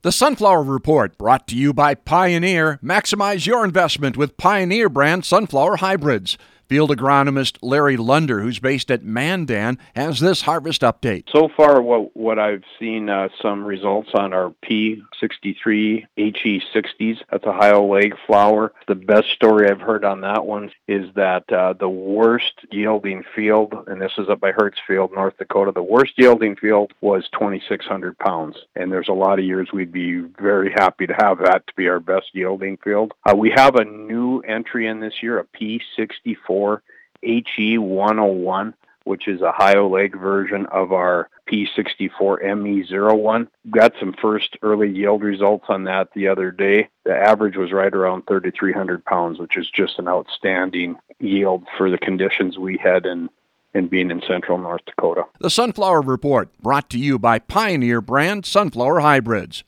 The Sunflower Report, brought to you by Pioneer. Maximize your investment with Pioneer brand sunflower hybrids. Field agronomist Larry Lunder, who's based at Mandan, has this harvest update. So far, what I've seen some results on our P63 HE60s. That's a high leg flower. The best story I've heard on that one is that the worst yielding field, and this is up by Hertzfield, North Dakota, the worst yielding field was 2,600 pounds. And there's a lot of years we'd be very happy to have that to be our best yielding field. We have a new entry in this year, a P64 HE101, which is a high leg version of our P64 ME01. Got some first early yield results on that the other day. The average was right around 3,300 pounds, which is just an outstanding yield for the conditions we had in being in central North Dakota. The Sunflower Report, brought to you by Pioneer brand sunflower hybrids.